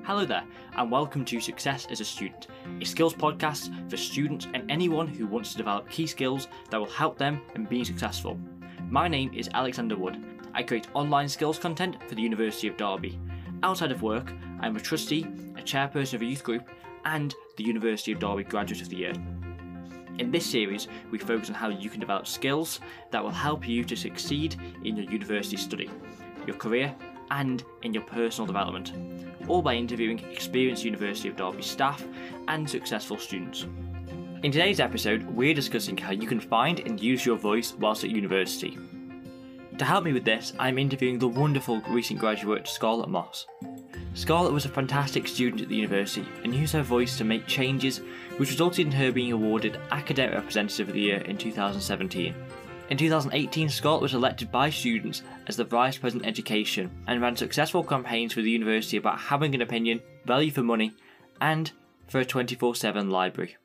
Hello there, and welcome to Success as a Student, a skills podcast for students and anyone who wants to develop key skills that will help them in being successful. My name is Alexander Wood. I create online skills content for the University of Derby. Outside of work, I am a trustee, a chairperson of a youth group, and the University of Derby Graduate of the Year. In this series, we focus on how you can develop skills that will help you to succeed in your university study, your career, and in your personal development, all by interviewing experienced University of Derby staff and successful students. In today's episode, we're discussing how you can find and use your voice whilst at university. To help me with this, I'm interviewing the wonderful recent graduate Scarlett Moss. Scarlett was a fantastic student at the university and used her voice to make changes, which resulted in her being awarded Academic Representative of the Year in 2017. In 2018, Scarlett was elected by students as the Vice President Education and ran successful campaigns for the university about having an opinion, value for money, and for a 24/7 library.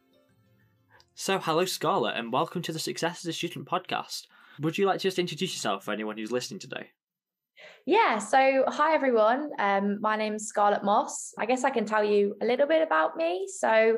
So hello Scarlett, and welcome to the Success as a Student podcast. Would you like to just introduce yourself for anyone who's listening today? Yeah, so hi everyone. My name's Scarlett Moss. I guess I can tell you a little bit about me. So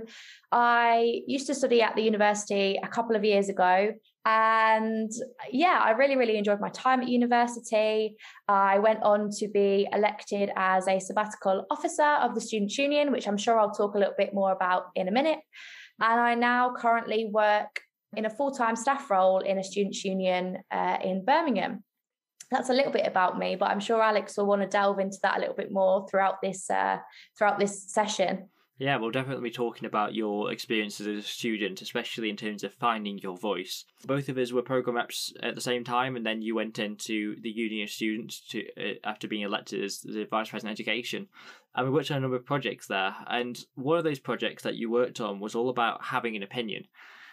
I used to study at the university a couple of years ago. And yeah, I really enjoyed my time at university. I went on to be elected as a sabbatical officer of the Students' Union, which I'm sure I'll talk a little bit more about in a minute. And I now currently work in a full-time staff role in a Students' Union in Birmingham. That's a little bit about me, but I'm sure Alex will want to delve into that a little bit more throughout this session. Yeah, we'll definitely be talking about your experiences as a student, especially in terms of finding your voice. Both of us were programme reps at the same time, and then you went into the Union of Students after being elected as the Vice President Education. And we worked on a number of projects there, and one of those projects that you worked on was all about having an opinion.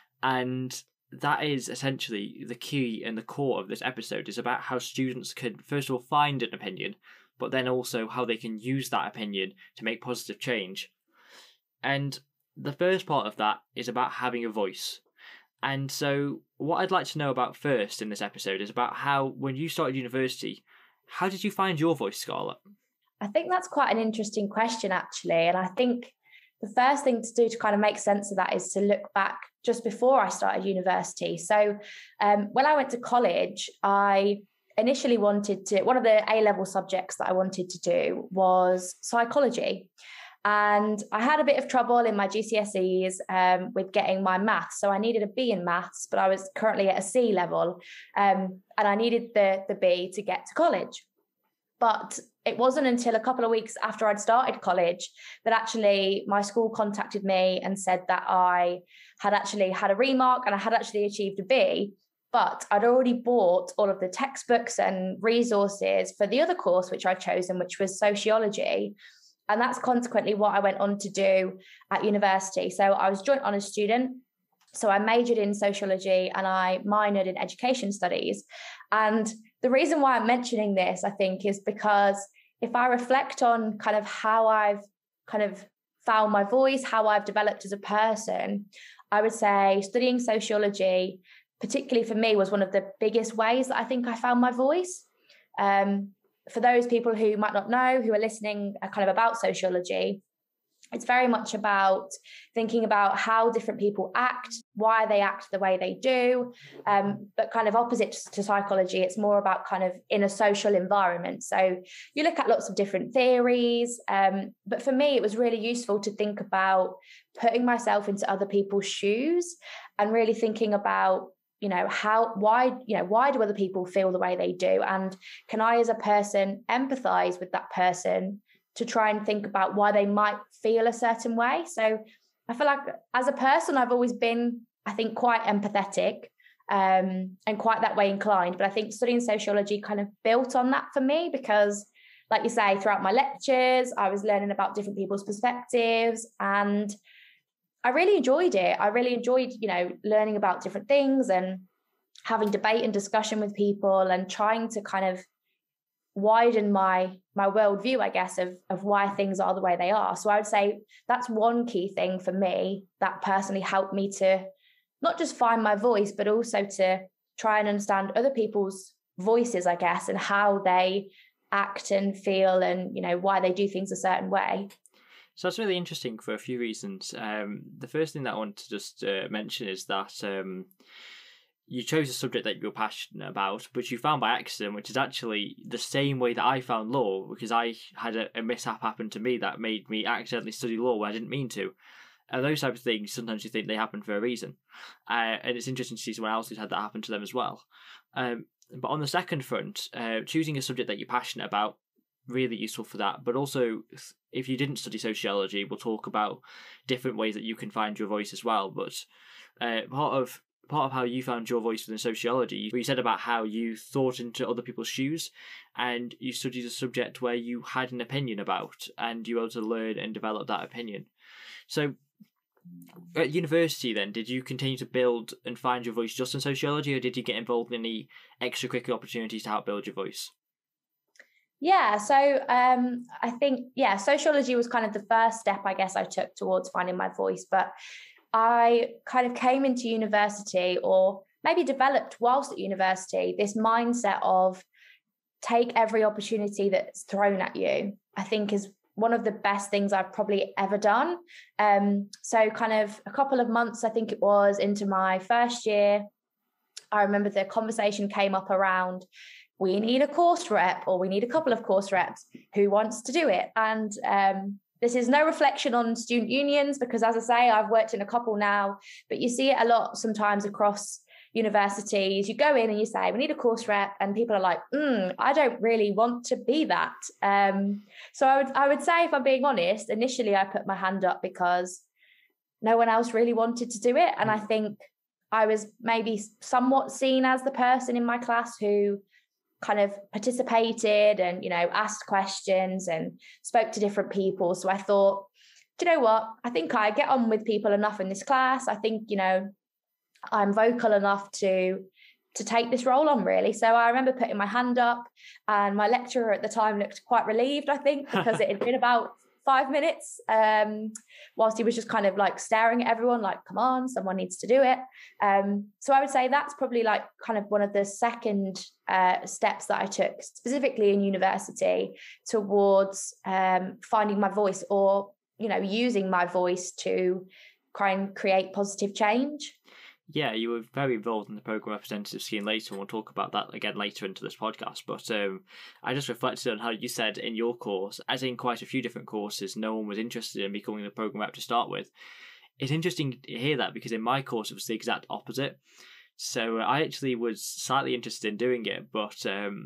And that is essentially the key and the core of this episode, is about how students can, first of all, find an opinion, but then also how they can use that opinion to make positive change. And the first part of that is about having a voice. And so what I'd like to know about first in this episode is about how, when you started university, how did you find your voice, Scarlett? I think that's quite an interesting question, actually. And I think the first thing to do to kind of make sense of that is to look back just before I started university. So when I went to college, I initially wanted to, one of the A-level subjects that I wanted to do was psychology. And I had a bit of trouble in my GCSEs with getting my maths. So I needed a B in maths, but I was currently at a C level. And I needed the B to get to college. But it wasn't until a couple of weeks after I'd started college that actually my school contacted me and said that I had actually had a remark and I had actually achieved a B. But I'd already bought all of the textbooks and resources for the other course, which I'd chosen, which was sociology. And that's consequently what I went on to do at university. So I was joint honours student. So I majored in sociology and I minored in education studies. And the reason why I'm mentioning this, I think, is because if I reflect on kind of how I've kind of found my voice, how I've developed as a person, I would say studying sociology, particularly for me, was one of the biggest ways that I think I found my voice. For those people who might not know, who are listening kind of about sociology, it's very much about thinking about how different people act, why they act the way they do, but kind of opposite to psychology, it's more about kind of in a social environment. So you look at lots of different theories, but for me, it was really useful to think about putting myself into other people's shoes and really thinking about, why do other people feel the way they do? And can I, as a person, empathize with that person to try and think about why they might feel a certain way? So I feel like as a person, I've always been, I think, quite empathetic and quite that way inclined. But I think studying sociology kind of built on that for me because, like you say, throughout my lectures, I was learning about different people's perspectives and I really enjoyed it. I really enjoyed, learning about different things and having debate and discussion with people and trying to kind of widen my worldview, I guess, of why things are the way they are. So I would say that's one key thing for me that personally helped me to not just find my voice, but also to try and understand other people's voices, I guess, and how they act and feel and, why they do things a certain way. So that's really interesting for a few reasons. The first thing that I want to just mention is that you chose a subject that you're passionate about, but you found by accident, which is actually the same way that I found law, because I had a mishap happen to me that made me accidentally study law where I didn't mean to. And those types of things, sometimes you think they happen for a reason. And it's interesting to see someone else who's had that happen to them as well. But on the second front, choosing a subject that you're passionate about, really useful for that. But also, if you didn't study sociology, we'll talk about different ways that you can find your voice as well. But part of how you found your voice within sociology, you said about how you thought into other people's shoes and you studied a subject where you had an opinion about and you were able to learn and develop that opinion. So at university then, did you continue to build and find your voice just in sociology, or did you get involved in any extracurricular opportunities to help build your voice? Yeah, so I think, sociology was kind of the first step, I guess, I took towards finding my voice. But I kind of came into university, or maybe developed whilst at university, this mindset of take every opportunity that's thrown at you, I think is one of the best things I've probably ever done. So kind of a couple of months, I think it was, into my first year, I remember the conversation came up around, we need a course rep, or we need a couple of course reps. Who wants to do it? And this is no reflection on student unions, because as I say, I've worked in a couple now, but you see it a lot sometimes across universities. You go in and you say, we need a course rep, and people are like, I don't really want to be that. So I would say, if I'm being honest, initially I put my hand up because no one else really wanted to do it. And I think I was maybe somewhat seen as the person in my class who kind of participated and, asked questions and spoke to different people. So I thought, do you know what? I think I get on with people enough in this class. I think, I'm vocal enough to take this role on, really. So I remember putting my hand up, and my lecturer at the time looked quite relieved, I think, because it had been about 5 minutes, whilst he was just kind of like staring at everyone like, come on, someone needs to do it. So I would say that's probably like kind of one of the second steps that I took, specifically in university, towards finding my voice, or, using my voice to try and create positive change. Yeah, you were very involved in the programme representative scheme later, and we'll talk about that again later into this podcast. But I just reflected on how you said in your course, as in quite a few different courses, no one was interested in becoming a programme rep to start with. It's interesting to hear that, because in my course it was the exact opposite. So I actually was slightly interested in doing it, but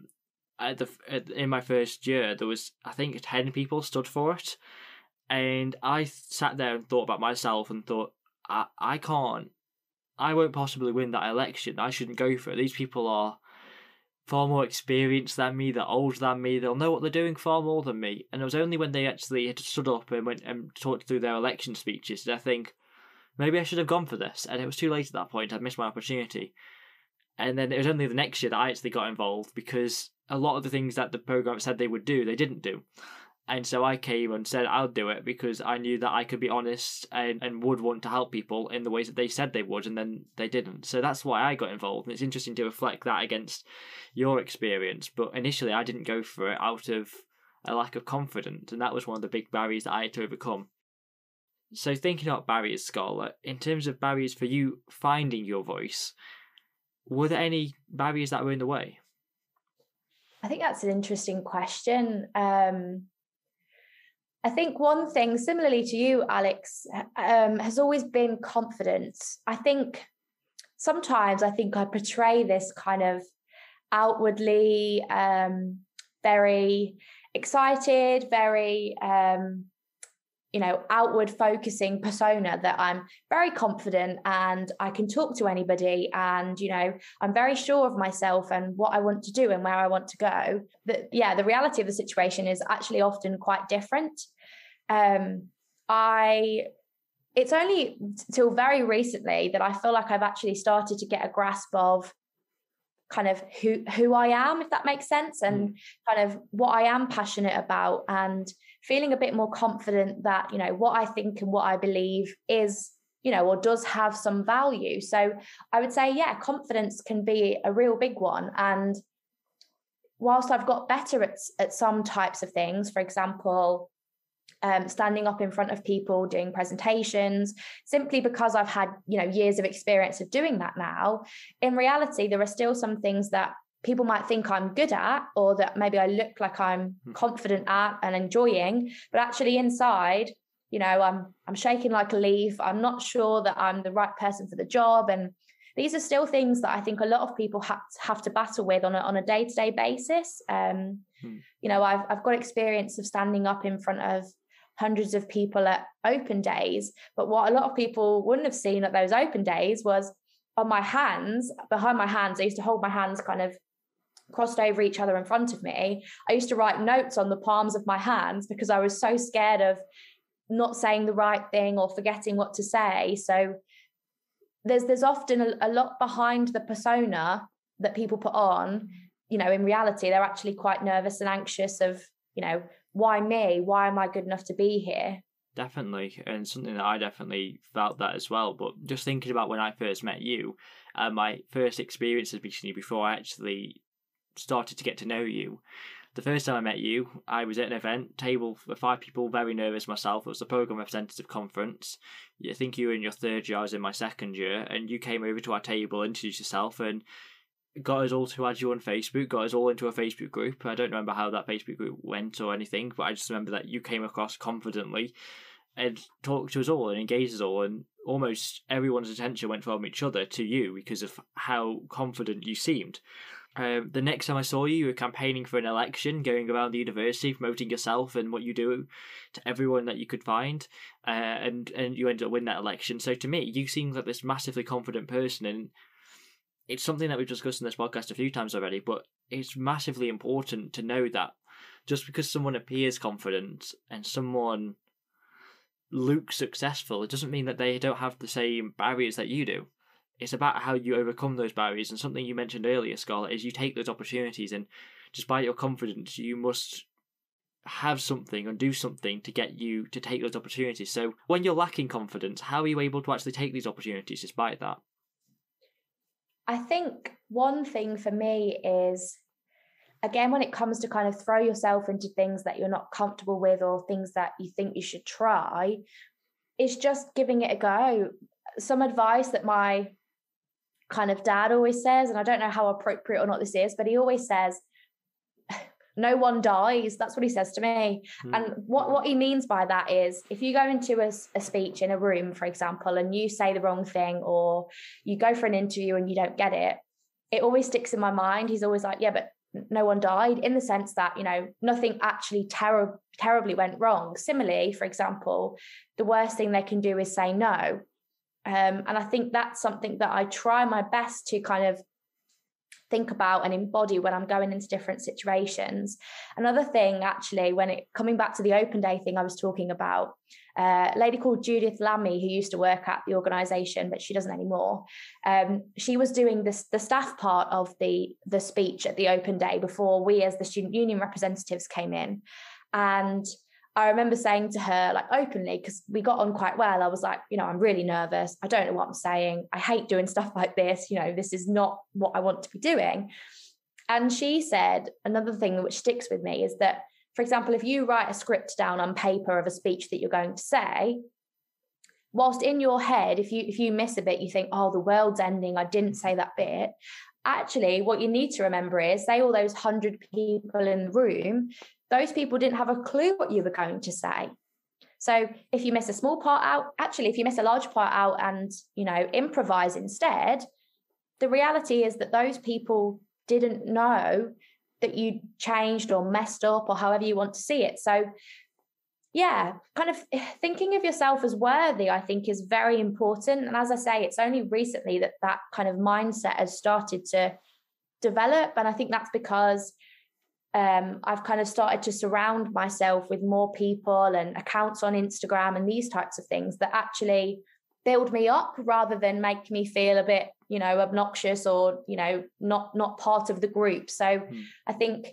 in my first year there was, I think, 10 people stood for it, and I sat there and thought about myself and thought, I won't possibly win that election. I shouldn't go for it. These people are far more experienced than me. They're older than me. They'll know what they're doing far more than me. And it was only when they actually had stood up and went and talked through their election speeches did I think, maybe I should have gone for this. And it was too late at that point. I'd missed my opportunity. And then it was only the next year that I actually got involved, because a lot of the things that the programme said they would do, they didn't do. And so I came and said I'll do it, because I knew that I could be honest and would want to help people in the ways that they said they would, and then they didn't. So that's why I got involved. And it's interesting to reflect that against your experience. But initially I didn't go for it out of a lack of confidence, and that was one of the big barriers that I had to overcome. So thinking about barriers, Scarlett, in terms of barriers for you finding your voice, were there any barriers that were in the way? I think that's an interesting question. I think one thing, similarly to you, Alex, has always been confidence. I think sometimes I portray this kind of outwardly very excited, very outward focusing persona, that I'm very confident and I can talk to anybody, and I'm very sure of myself and what I want to do and where I want to go. But the reality of the situation is actually often quite different. It's only till very recently that I feel like I've actually started to get a grasp of kind of who I am, if that makes sense, and kind of what I am passionate about, and feeling a bit more confident that, what I think and what I believe is, or does have some value. So I would say, confidence can be a real big one. And whilst I've got better at some types of things, for example, standing up in front of people, doing presentations, simply because I've had, years of experience of doing that now. In reality, there are still some things that people might think I'm good at, or that maybe I look like I'm confident at and enjoying, but actually inside, I'm shaking like a leaf. I'm not sure that I'm the right person for the job. And these are still things that I think a lot of people have to battle with on a day-to-day basis. I've got experience of standing up in front of hundreds of people at open days, but what a lot of people wouldn't have seen at those open days was on my hands, behind my hands. I used to hold my hands kind of crossed over each other in front of me. I used to write notes on the palms of my hands because I was so scared of not saying the right thing or forgetting what to say. So there's often a lot behind the persona that people put on. In reality, they're actually quite nervous and anxious of, why me? Why am I good enough to be here? Definitely, and something that I definitely felt that as well. But just thinking about when I first met you, my first experience of meeting you before I actually started to get to know you. The first time I met you, I was at an event, table for 5 people, very nervous myself. It was the Programme Representative Conference. I think you were in your 3rd year, I was in my 2nd year, and you came over to our table, introduced yourself, and got us all to add you on Facebook, got us all into a Facebook group. I don't remember how that Facebook group went or anything, but I just remember that you came across confidently and talked to us all and engaged us all, and almost everyone's attention went from each other to you because of how confident you seemed. The next time I saw you, you were campaigning for an election, going around the university, promoting yourself and what you do to everyone that you could find, and you ended up winning that election. So to me, you seem like this massively confident person, and it's something that we've discussed in this podcast a few times already, but it's massively important to know that just because someone appears confident and someone looks successful, it doesn't mean that they don't have the same barriers that you do. It's about how you overcome those barriers. And something you mentioned earlier, Scarlett, is you take those opportunities, and despite your confidence, you must have something and do something to get you to take those opportunities. So when you're lacking confidence, how are you able to actually take these opportunities despite that? I think one thing for me is, again, when it comes to kind of throw yourself into things that you're not comfortable with or things that you think you should try, is just giving it a go. Some advice that my kind of dad always says, and I don't know how appropriate or not this is, but he always says, no one dies. That's what he says to me. And what he means by that is, if you go into a speech in a room, for example, and you say the wrong thing, or you go for an interview and you don't get it, it always sticks in my mind. He's always like, yeah, but no one died, in the sense that, nothing actually terribly went wrong. Similarly, for example, the worst thing they can do is say no. And I think that's something that I try my best to kind of think about and embody when I'm going into different situations. Another thing, actually, coming back to the open day thing I was talking about, a lady called Judith Lammy, who used to work at the organisation, but she doesn't anymore. She was doing the staff part of the speech at the open day before we as the student union representatives came in. And I remember saying to her, like, openly, because we got on quite well, I was like, I'm really nervous. I don't know what I'm saying. I hate doing stuff like this. This is not what I want to be doing. And she said, another thing which sticks with me is that, for example, if you write a script down on paper of a speech that you're going to say, whilst in your head, if you miss a bit, you think, oh, the world's ending, I didn't say that bit. Actually, what you need to remember is, say all those 100 people in the room, those people didn't have a clue what you were going to say. So if you miss a small part out, actually, if you miss a large part out and, improvise instead, the reality is that those people didn't know that you changed or messed up, or however you want to see it. So yeah, kind of thinking of yourself as worthy, I think, is very important. And as I say, it's only recently that kind of mindset has started to develop. And I think that's because I've kind of started to surround myself with more people and accounts on Instagram and these types of things that actually build me up rather than make me feel a bit, obnoxious or, not part of the group. So I think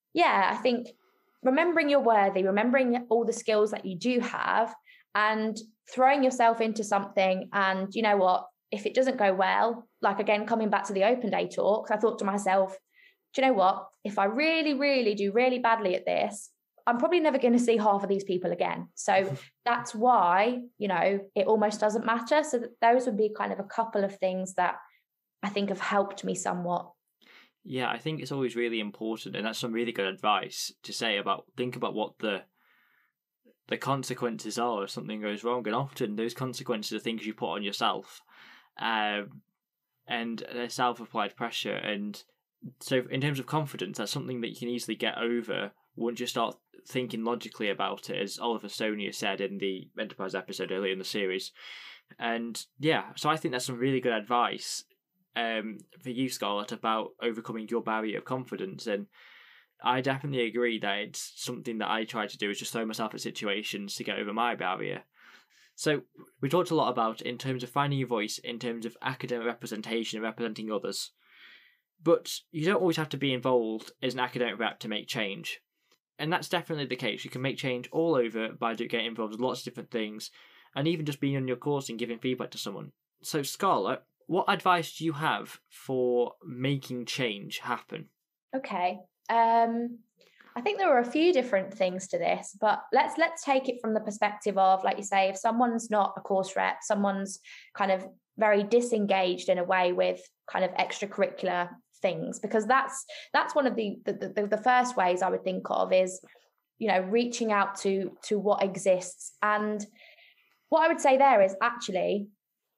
remembering you're worthy, remembering all the skills that you do have, and throwing yourself into something. And you know what, if it doesn't go well, like, again, coming back to the open day talks, I thought to myself, do you know what, if I really, really do really badly at this, I'm probably never going to see half of these people again. So that's why, it almost doesn't matter. So those would be kind of a couple of things that I think have helped me somewhat. Yeah, I think it's always really important, and that's some really good advice to say think about what the consequences are if something goes wrong, and often those consequences are things you put on yourself, and they're self-applied pressure. And so in terms of confidence, that's something that you can easily get over once you start thinking logically about it, as Oliver Sonia said in the Enterprise episode earlier in the series. And yeah, so I think that's some really good advice for you, Scarlett, about overcoming your barrier of confidence. And I definitely agree that it's something that I try to do, is just throw myself at situations to get over my barrier. So we talked a lot about in terms of finding your voice, in terms of academic representation and representing others. But you don't always have to be involved as an academic rep to make change. And that's definitely the case. You can make change all over by getting involved with lots of different things, and even just being on your course and giving feedback to someone. So Scarlett, what advice do you have for making change happen? Okay. I think there are a few different things to this, but let's take it from the perspective of, like you say, if someone's not a course rep, someone's kind of very disengaged in a way with kind of extracurricular things, because that's one of the first ways I would think of is, reaching out to what exists. And what I would say there is actually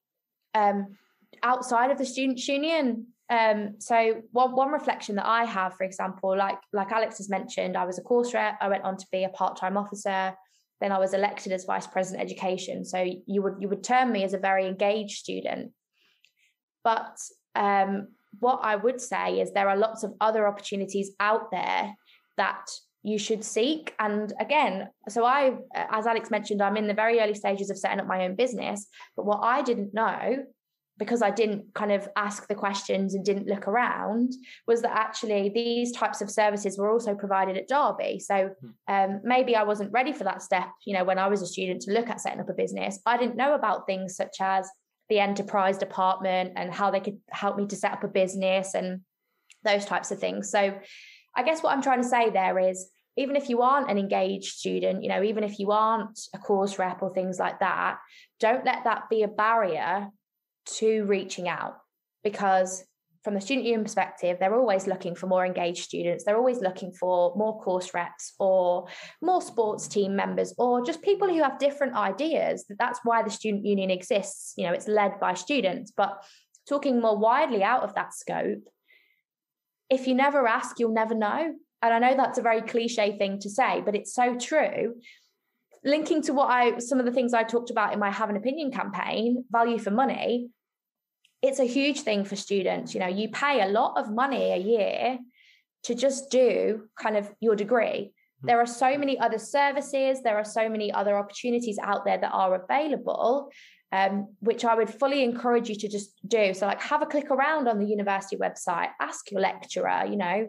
outside of the Students' Union. So one reflection that I have, for example, like Alex has mentioned, I was a course rep. I went on to be a part-time officer. Then I was elected as Vice President Education. So you would term me as a very engaged student. But what I would say is there are lots of other opportunities out there that you should seek. And again, so as Alex mentioned, I'm in the very early stages of setting up my own business. But what I didn't know, because I didn't kind of ask the questions and didn't look around, was that actually these types of services were also provided at Derby. So maybe I wasn't ready for that step, when I was a student, to look at setting up a business. I didn't know about things such as the enterprise department and how they could help me to set up a business and those types of things. So I guess what I'm trying to say there is, even if you aren't an engaged student, even if you aren't a course rep or things like that, don't let that be a barrier to reaching out, because from the Student Union perspective, they're always looking for more engaged students. They're always looking for more course reps or more sports team members, or just people who have different ideas. That's why the Student Union exists. It's led by students. But talking more widely out of that scope, if you never ask, you'll never know. And I know that's a very cliche thing to say, but it's so true. Linking to some of the things I talked about in my Have an Opinion campaign, value for money, it's a huge thing for students. You pay a lot of money a year to just do kind of your degree. There are so many other services, there are so many other opportunities out there that are available, which I would fully encourage you to just do. So have a click around on the university website, ask your lecturer,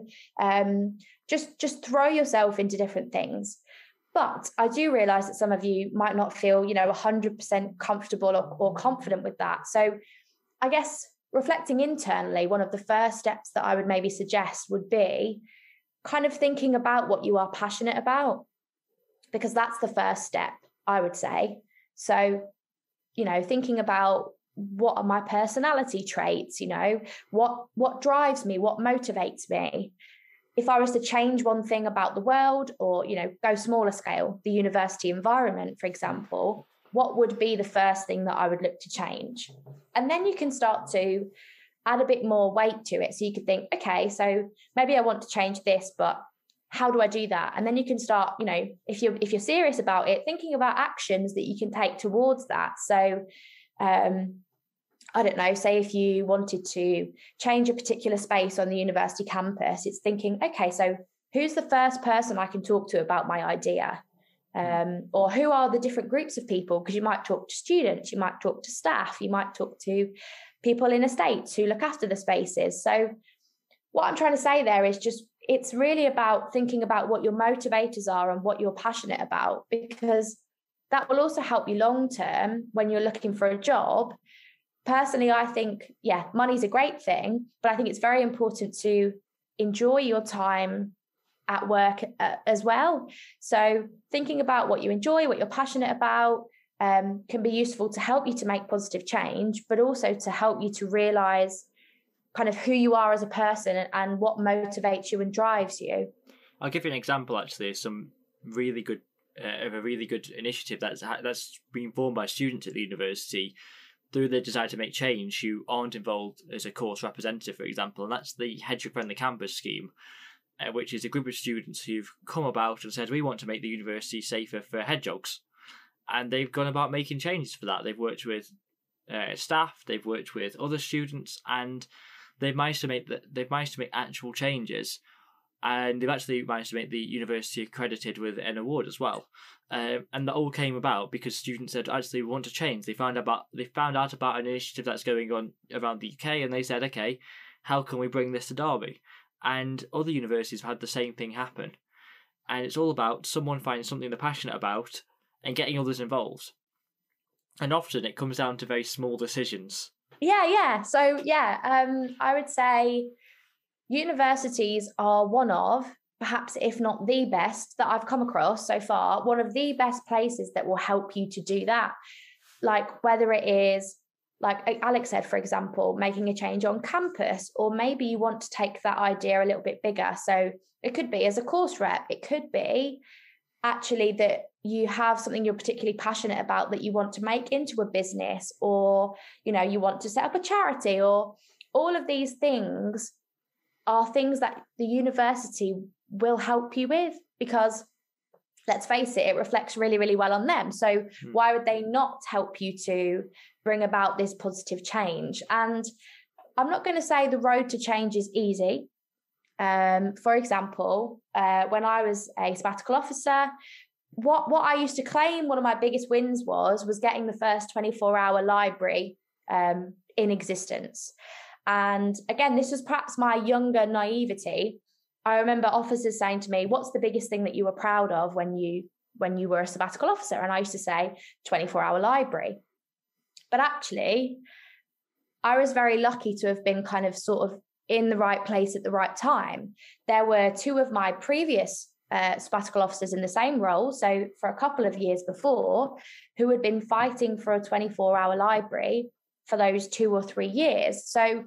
just throw yourself into different things. But I do realize that some of you might not feel, 100% comfortable or confident with that. So I guess reflecting internally, one of the first steps that I would maybe suggest would be kind of thinking about what you are passionate about, because that's the first step, I would say. So, thinking about what are my personality traits, what drives me, what motivates me. If I was to change one thing about the world, or, go smaller scale, the university environment, for example, what would be the first thing that I would look to change? And then you can start to add a bit more weight to it. So you could think, okay, so maybe I want to change this, but how do I do that? And then you can start, if you're serious about it, thinking about actions that you can take towards that. So I don't know, say if you wanted to change a particular space on the university campus, it's thinking, okay, so who's the first person I can talk to about my idea? Or who are the different groups of people? Because you might talk to students, you might talk to staff, you might talk to people in estates who look after the spaces. So what I'm trying to say there is just, it's really about thinking about what your motivators are and what you're passionate about, because that will also help you long term when you're looking for a job. Personally, I think, money's a great thing, but I think it's very important to enjoy your time at work as well. So thinking about what you enjoy, what you're passionate about, can be useful to help you to make positive change, but also to help you to realize kind of who you are as a person and what motivates you and drives you. I'll give you an example, actually, some really good of a really good initiative that's been formed by students at the university through the desire to make change who aren't involved as a course representative, for example, and that's the Hedgehog Friendly Campus scheme, which is a group of students who've come about and said, we want to make the university safer for hedgehogs. And they've gone about making changes for that. They've worked with staff, they've worked with other students, and they've managed to make actual changes. And they've actually managed to make the university accredited with an award as well. And that all came about because students said, actually, we want to change. They found out about an initiative that's going on around the UK, and they said, okay, how can we bring this to Derby? And other universities have had the same thing happen. And it's all about someone finding something they're passionate about and getting others involved. And often it comes down to very small decisions. Yeah. So, I would say universities are one of, perhaps if not the best that I've come across so far, one of the best places that will help you to do that. Like whether it is, like Alex said, for example, making a change on campus, or maybe you want to take that idea a little bit bigger. So it could be as a course rep, it could be actually that you have something you're particularly passionate about that you want to make into a business, or, you know, you want to set up a charity, or all of these things are things that the university will help you with, because let's face it, it reflects really, really well on them. So why would they not help you to bring about this positive change? And I'm not going to say the road to change is easy. For example, when I was a sabbatical officer, what I used to claim one of my biggest wins was getting the first 24-hour library in existence. And again, this was perhaps my younger naivety. I remember officers saying to me, what's the biggest thing that you were proud of when you were a sabbatical officer? And I used to say 24-hour library. But actually, I was very lucky to have been kind of sort of in the right place at the right time. There were two of my previous sabbatical officers in the same role, so for a couple of years before, who had been fighting for a 24-hour library for those 2 or 3 years. So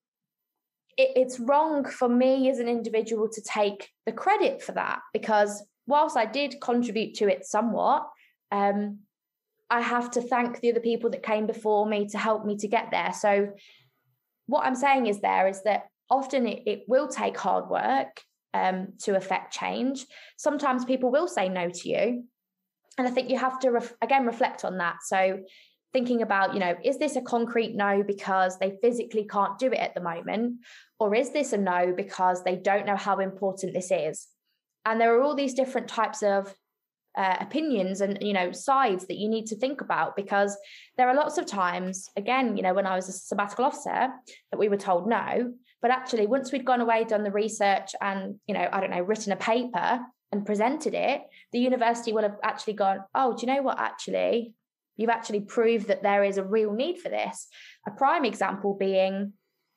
it's wrong for me as an individual to take the credit for that, because whilst I did contribute to it somewhat, I have to thank the other people that came before me to help me to get there. So what I'm saying is that often it will take hard work to affect change. Sometimes people will say no to you. And I think you have to, again, reflect on that. So thinking about, is this a concrete no because they physically can't do it at the moment? Or is this a no because they don't know how important this is? And there are all these different types of opinions and, sides that you need to think about, because there are lots of times, again, when I was a sabbatical officer, that we were told no, but actually once we'd gone away, done the research and, written a paper and presented it, the university will have actually gone, oh, do you know what, actually, you've actually proved that there is a real need for this. A prime example being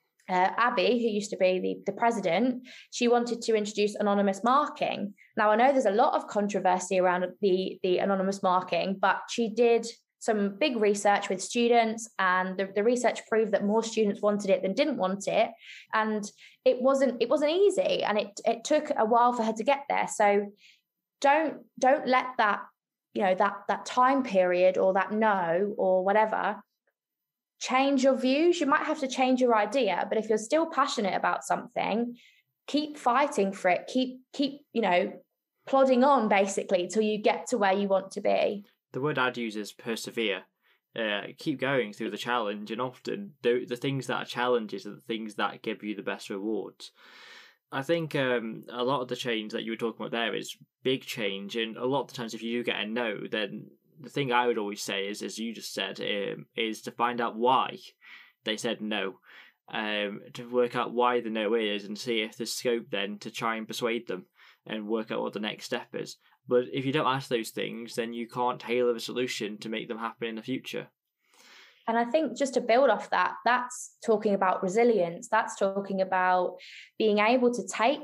Abby, who used to be the president. She wanted to introduce anonymous marking. Now, I know there's a lot of controversy around the anonymous marking, but she did some big research with students, and the research proved that more students wanted it than didn't want it. And it wasn't easy, and it took a while for her to get there. So don't let that, that time period or that no or whatever change your views. You might have to change your idea, but if you're still passionate about something, keep fighting for it. Keep plodding on, basically, till you get to where you want to be. The word I'd use is persevere. Keep going through the challenge, and often the things that are challenges are the things that give you the best rewards. I think a lot of the change that you were talking about there is big change, and a lot of the times if you do get a no, then the thing I would always say is, as you just said, is to find out why they said no, to work out why the no is, and see if there's scope then to try and persuade them and work out what the next step is. But if you don't ask those things, then you can't tailor a solution to make them happen in the future. And I think just to build off that, that's talking about resilience. That's talking about being able to take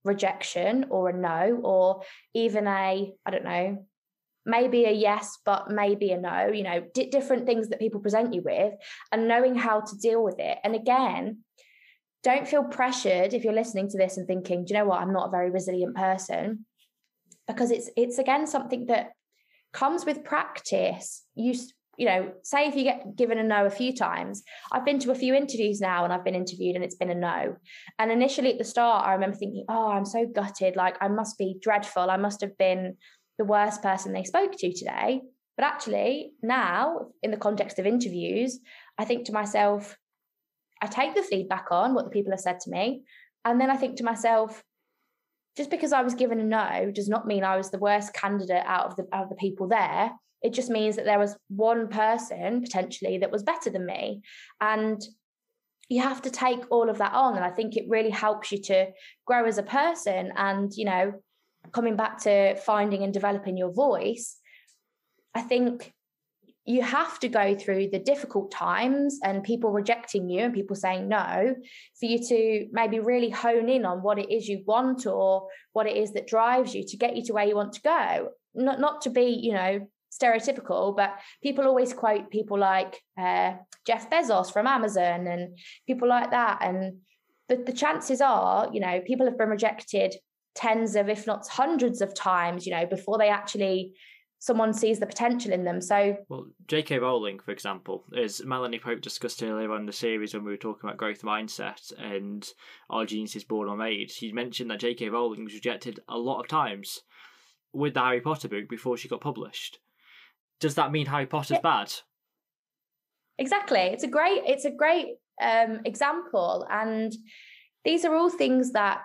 rejection or a no, or even I don't know, maybe a yes, but maybe a no, different things that people present you with, and knowing how to deal with it. And again, don't feel pressured if you're listening to this and thinking, do you know what, I'm not a very resilient person, because it's again something that comes with practice. Say if you get given a no a few times. I've been to a few interviews now and I've been interviewed and it's been a no. And initially at the start, I remember thinking, oh, I'm so gutted. Like, I must be dreadful. I must have been the worst person they spoke to today. But actually now, in the context of interviews, I think to myself, I take the feedback on what the people have said to me. And then I think to myself, just because I was given a no does not mean I was the worst candidate out of the people there. It just means that there was one person potentially that was better than me. And you have to take all of that on. And I think it really helps you to grow as a person. And, coming back to finding and developing your voice, I think you have to go through the difficult times and people rejecting you and people saying no for you to maybe really hone in on what it is you want or what it is that drives you to get you to where you want to go. Not to be, stereotypical, but people always quote people like Jeff Bezos from Amazon and people like that. And the chances are, people have been rejected tens of, if not hundreds of times, before someone sees the potential in them. So, well, J.K. Rowling, for example, as Melanie Pope discussed earlier on in the series when we were talking about growth mindset and Our Genius is Born or Made, she mentioned that J.K. Rowling was rejected a lot of times with the Harry Potter book before she got published. Does that mean Harry Potter's bad? Exactly. It's a great example. And these are all things that,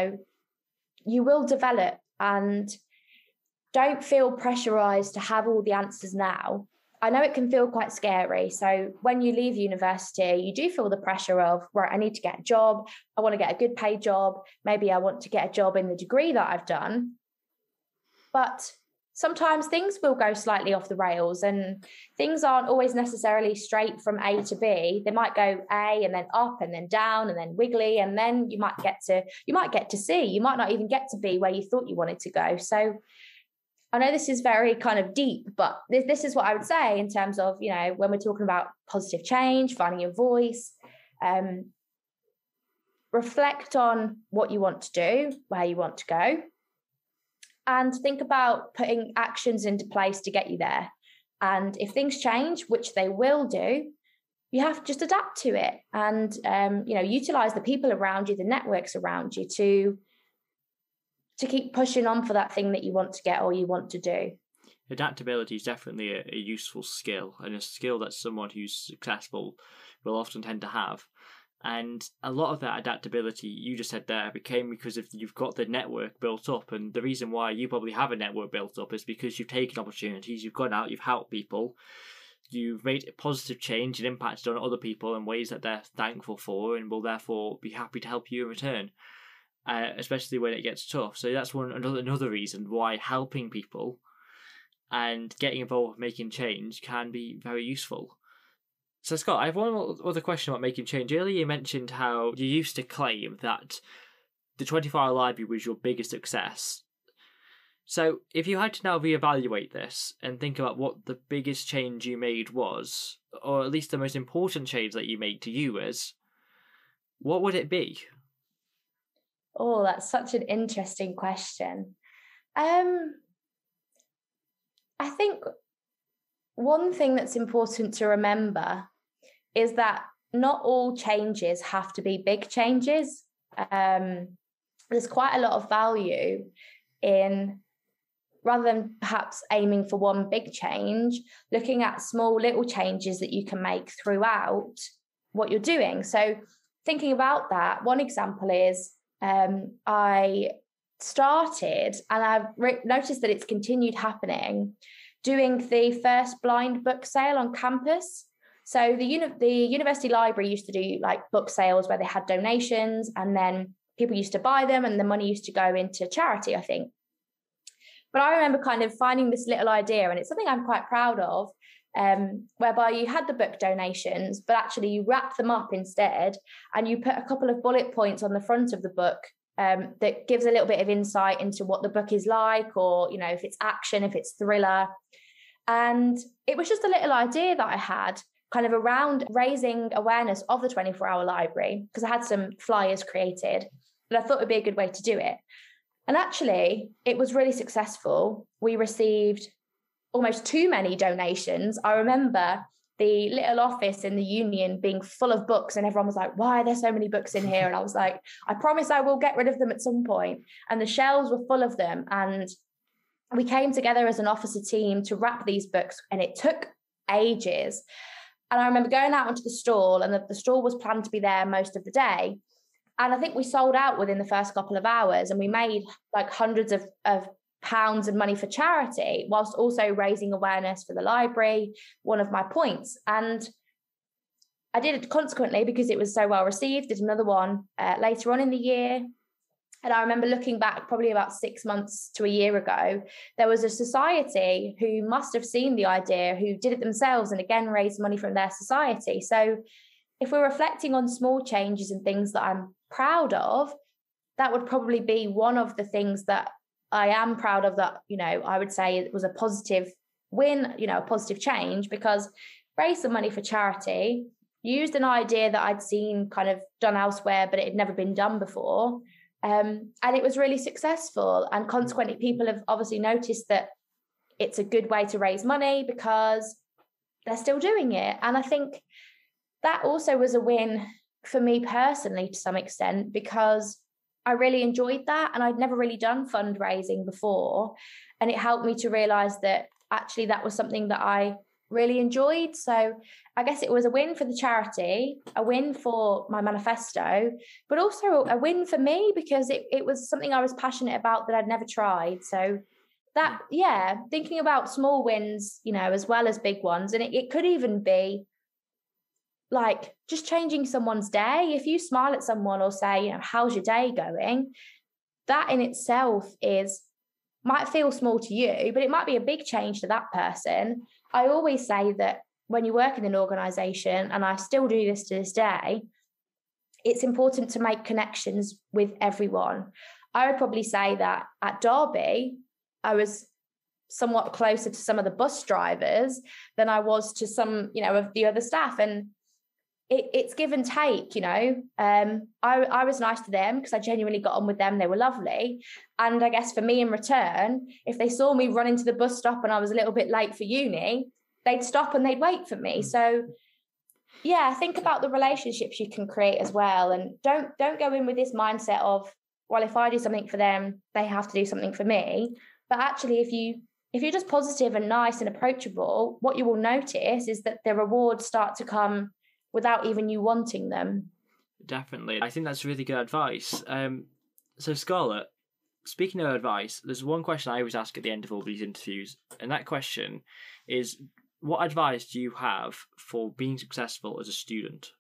you will develop, and don't feel pressurized to have all the answers now. I know it can feel quite scary. So when you leave university, you do feel the pressure of, right, I need to get a job. I want to get a good paid job. Maybe I want to get a job in the degree that I've done. But sometimes things will go slightly off the rails, and things aren't always necessarily straight from A to B. They might go A and then up and then down and then wiggly, and then you might get to C. You might not even get to B where you thought you wanted to go. So I know this is very kind of deep, but this is what I would say in terms of, when we're talking about positive change, finding your voice, reflect on what you want to do, where you want to go, and think about putting actions into place to get you there. And if things change, which they will do, you have to just adapt to it and, utilize the people around you, the networks around you to keep pushing on for that thing that you want to get or you want to do. Adaptability is definitely a useful skill, and a skill that someone who's successful will often tend to have. And a lot of that adaptability you just said there became because of you've got the network built up. And the reason why you probably have a network built up is because you've taken opportunities, you've gone out, you've helped people, you've made a positive change and impacted on other people in ways that they're thankful for and will therefore be happy to help you in return, especially when it gets tough. So that's another reason why helping people and getting involved with making change can be very useful. So Scott, I have one other question about making change. Earlier you mentioned how you used to claim that the 24-hour library was your biggest success. So if you had to now reevaluate this and think about what the biggest change you made was, or at least the most important change that you made to you is, what would it be? Oh, that's such an interesting question. I think one thing that's important to remember is that not all changes have to be big changes. There's quite a lot of value in, rather than perhaps aiming for one big change, looking at small little changes that you can make throughout what you're doing. So thinking about that, one example is I started, and I've noticed that it's continued happening, doing the first blind book sale on campus. So the university library used to do like book sales where they had donations, and then people used to buy them and the money used to go into charity, I think. But I remember kind of finding this little idea, and it's something I'm quite proud of, whereby you had the book donations, but actually you wrapped them up instead, and you put a couple of bullet points on the front of the book that gives a little bit of insight into what the book is like, or, you know, if it's action, if it's thriller. And it was just a little idea that I had kind of around raising awareness of the 24-hour library, because I had some flyers created and I thought it'd be a good way to do it. And actually, it was really successful. We received almost too many donations. I remember the little office in the union being full of books, and everyone was like, why are there so many books in here? And I was like, I promise I will get rid of them at some point. And the shelves were full of them. And we came together as an officer team to wrap these books, and it took ages. And I remember going out onto the stall, and the stall was planned to be there most of the day. And I think we sold out within the first couple of hours, and we made like hundreds of pounds of money for charity, whilst also raising awareness for the library, one of my points. And I did it consequently because it was so well received. Did another one later on in the year. And I remember looking back probably about 6 months to a year ago, there was a society who must have seen the idea, who did it themselves and again raised money from their society. So if we're reflecting on small changes and things that I'm proud of, that would probably be one of the things that I am proud of, that, you know, I would say it was a positive win, you know, a positive change, because raised some money for charity, used an idea that I'd seen kind of done elsewhere, but it had never been done before. And it was really successful. And consequently, people have obviously noticed that it's a good way to raise money because they're still doing it. And I think that also was a win for me personally to some extent, because I really enjoyed that. And I'd never really done fundraising before. And it helped me to realize that actually that was something that I really enjoyed. So I guess it was a win for the charity, a win for my manifesto, but also a win for me because it was something I was passionate about that I'd never tried. So that, yeah, thinking about small wins, you know, as well as big ones. And it could even be like just changing someone's day. If you smile at someone or say, you know, how's your day going? That in itself might feel small to you, but it might be a big change to that person. I always say that when you work in an organisation, and I still do this to this day, it's important to make connections with everyone. I would probably say that at Derby, I was somewhat closer to some of the bus drivers than I was to some, you know, of the other staff. And it's give and take, you know. I was nice to them because I genuinely got on with them. They were lovely. And I guess for me in return, if they saw me run into the bus stop and I was a little bit late for uni, they'd stop and they'd wait for me. So yeah, think about the relationships you can create as well. And don't go in with this mindset of, well, if I do something for them, they have to do something for me. But actually, if you're just positive and nice and approachable, what you will notice is that the rewards start to come without even you wanting them. Definitely. I think that's really good advice. So Scarlett, speaking of advice, there's one question I always ask at the end of all these interviews, and that question is, what advice do you have for being successful as a student?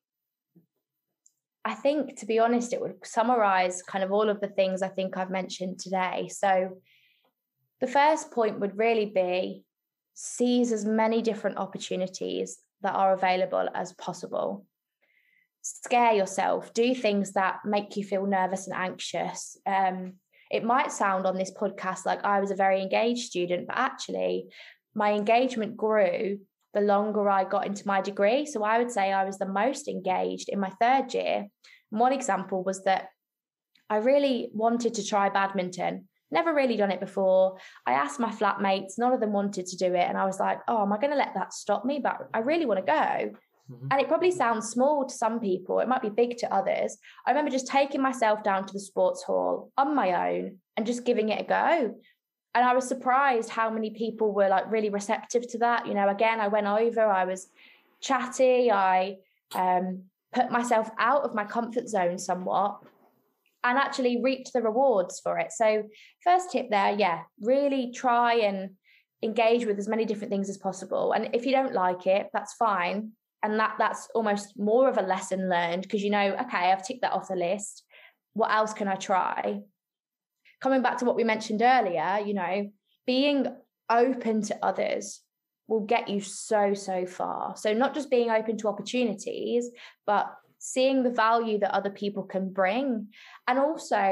I think, to be honest, it would summarise kind of all of the things I think I've mentioned today. So the first point would really be seize as many different opportunities that are available as possible. Scare yourself, do things that make you feel nervous and anxious. It might sound on this podcast like I was a very engaged student, but actually my engagement grew the longer I got into my degree. So I would say I was the most engaged in my third year. And one example was that I really wanted to try badminton. Never really done it before. I asked my flatmates, none of them wanted to do it. And I was like, oh, am I going to let that stop me? But I really want to go. Mm-hmm. And it probably sounds small to some people. It might be big to others. I remember just taking myself down to the sports hall on my own and just giving it a go. And I was surprised how many people were like really receptive to that. You know, again, I went over, I was chatty. I put myself out of my comfort zone somewhat, and actually reaped the rewards for it. So first tip there, yeah, really try and engage with as many different things as possible. And if you don't like it, that's fine. And that's almost more of a lesson learned, because you know, okay, I've ticked that off the list. What else can I try? Coming back to what we mentioned earlier, you know, being open to others will get you so far. So not just being open to opportunities, but seeing the value that other people can bring. And also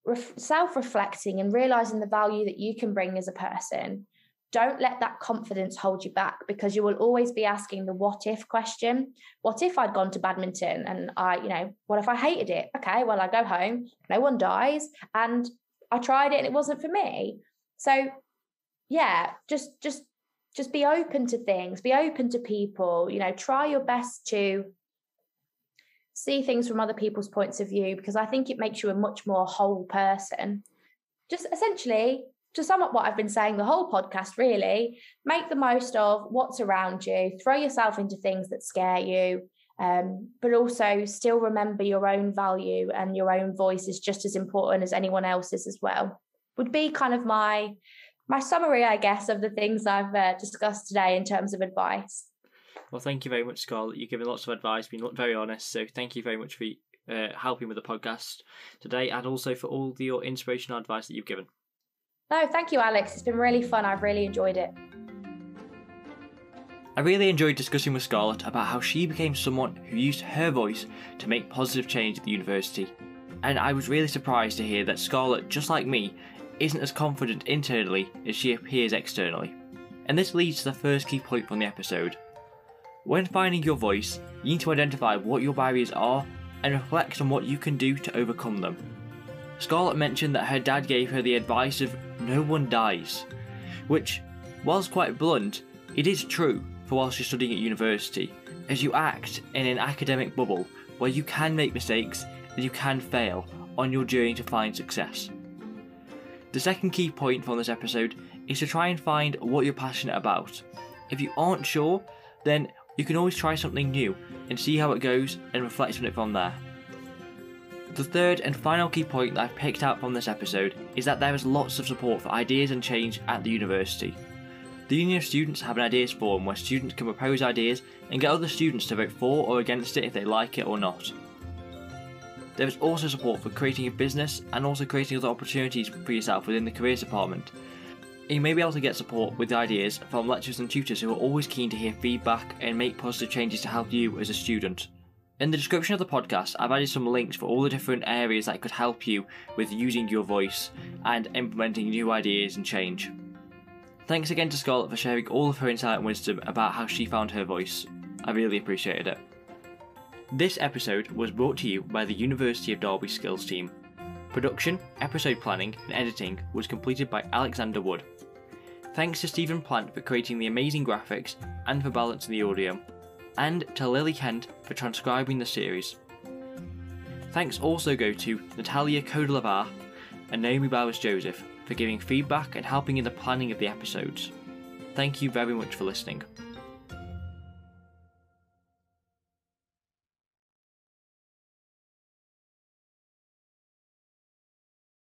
self-reflecting and realizing the value that you can bring as a person, don't let that confidence hold you back, because you will always be asking the what if question. What if I'd gone to badminton and what if I hated it? Okay, well, I go home, no one dies, and I tried it and it wasn't for me. So yeah, just be open to things, be open to people, try your best to see things from other people's points of view, because I think it makes you a much more whole person. Just essentially, to sum up what I've been saying the whole podcast, really, make the most of what's around you, throw yourself into things that scare you, but also still remember your own value, and your own voice is just as important as anyone else's as well. Would be kind of my summary, I guess, of the things I've discussed today in terms of advice. Well, thank you very much, Scarlett. You've given lots of advice, been very honest, so thank you very much for helping with the podcast today, and also for all your inspirational advice that you've given. No, thank you, Alex. It's been really fun. I've really enjoyed it. I really enjoyed discussing with Scarlett about how she became someone who used her voice to make positive change at the university. And I was really surprised to hear that Scarlett, just like me, isn't as confident internally as she appears externally. And this leads to the first key point from the episode. When finding your voice, you need to identify what your barriers are and reflect on what you can do to overcome them. Scarlett mentioned that her dad gave her the advice of no one dies, which, whilst quite blunt, it is true for whilst you're studying at university, as you act in an academic bubble where you can make mistakes and you can fail on your journey to find success. The second key point from this episode is to try and find what you're passionate about. If you aren't sure, then you can always try something new and see how it goes and reflect on it from there. The third and final key point that I've picked out from this episode is that there is lots of support for ideas and change at the university. The Union of Students have an ideas forum where students can propose ideas and get other students to vote for or against it if they like it or not. There is also support for creating a business and also creating other opportunities for yourself within the careers department. And you may be able to get support with ideas from lecturers and tutors who are always keen to hear feedback and make positive changes to help you as a student. In the description of the podcast, I've added some links for all the different areas that could help you with using your voice and implementing new ideas and change. Thanks again to Scarlett for sharing all of her insight and wisdom about how she found her voice. I really appreciated it. This episode was brought to you by the University of Derby Skills team. Production, episode planning and editing was completed by Alexander Wood. Thanks to Stephen Plant for creating the amazing graphics and for balancing the audio, and to Lily Kent for transcribing the series. Thanks also go to Natalia Kodelavar and Naomi Bowers-Joseph for giving feedback and helping in the planning of the episodes. Thank you very much for listening.